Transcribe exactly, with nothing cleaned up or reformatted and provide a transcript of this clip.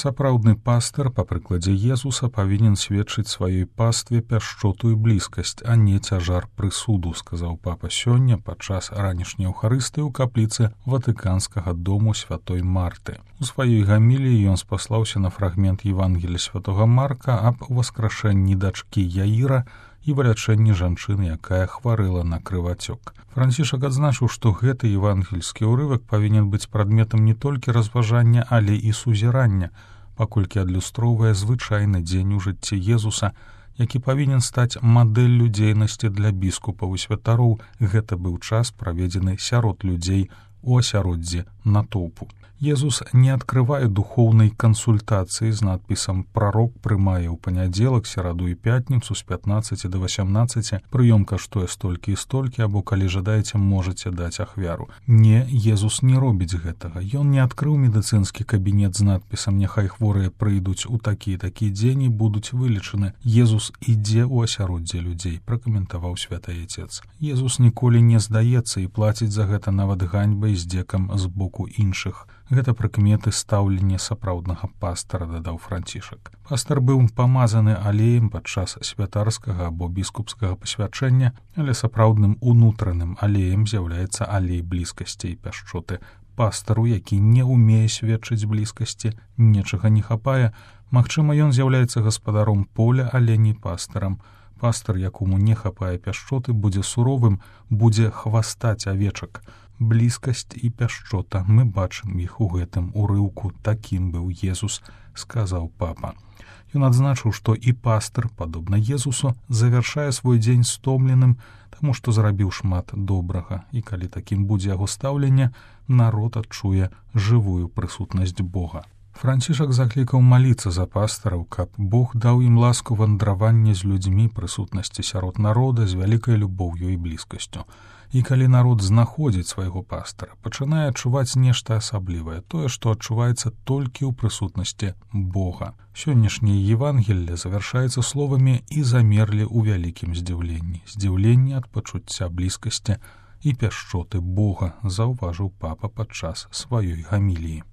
Сапраўдны пастыр, па прыкладзе Езуса, павінен сведчыць сваёй пастве пяшчоту і блізкасць, а не цяжар прысуду, сказаў папа сёння падчас ранішняй эўхарыстыі ў капліцы Ватыканскага дому святой Марты. У сваёй гаміліі ён спаслаўся на фрагмент Евангелія святога Марка аб уваскрашэнні дачкі Яіра і вылячэнні жанчыны, якая хварэла на крывацёк. Францішак адзначыў, што гэты евангельскі ўрывак павінен быць прадметам не толькі разважання, але і сузірання, паколькі адлюстроўвае звычайны дзень у жыцці Езуса, які павінен стаць мадэллю дзейнасці для біскупаў і святароў. Гэта быў час, праведзены сярод людзей у асяроддзі натоўпу. Езус не адкрывае духоўнай кансультацыі з надпісам «Прарок прымае ў панядзелак, сераду і пятніцу з пятнаццаці да васямнаццаці, прыём каштуе столькі і столькі, або, калі жадаеце, можаце даць ахвяру». Не, Езус не робіць гэтага. Ён не адкрыў медыцынскі кабінет з надпісам «Няхай хворыя прыйдуць у такі і такі дзень і будуць вылечаны». Езус ідзе ў асяроддзе людзей, пракаментаваў святы Отец. Езус ніколі не здаецца і плаціць за гэта нават ганьбай здзекам з боку іншых. Гэта прыкметы стаўлення сапраўднага пастара, дадаў Францішак. Пастар быў памазаны алеем падчас святарскага або біскупскага пасвячэння, але сапраўдным унутраным алеем з'яўляецца алей блізкасці і пяшчоты. Пастару, які не ўмее сведчыць блізкасці, нечага не хапае, магчыма, ён з'яўляецца гаспадаром поля, але не пастарам. Пастар, якому не хапае пяшчоты, будзе суровым, будзе хвастаць авечак. Блізкасць і пяшчота, мы бачым іх у гэтым урыўку, такім быў Езус, сказаў папа. Ён адзначыў, што і пастыр, падобна Езусу, завяршае свой дзень стомленым, таму што зрабіў шмат добрага, і калі такім будзе яго стаўленне, народ адчуе жывую прысутнасць Бога. Францішак заклікаў маліцца за пастараў, каб Бог даў ім ласку вандравання з людзьмі, прысутнасці сярод народа з вялікай любоўю і блізкасцю. І калі народ знаходзіць свайго пастара, пачынае адчуваць нешта асаблівае, тое, што адчуваецца толькі ў прысутнасці Бога. Сённяшняе Евангелле завяршаецца словамі «і замерлі ў вялікім здзіўленні». Здзіўленне ад пачуцця блізкасці і пяшчоты Бога, заўважыў папа падчас сваёй гаміліі.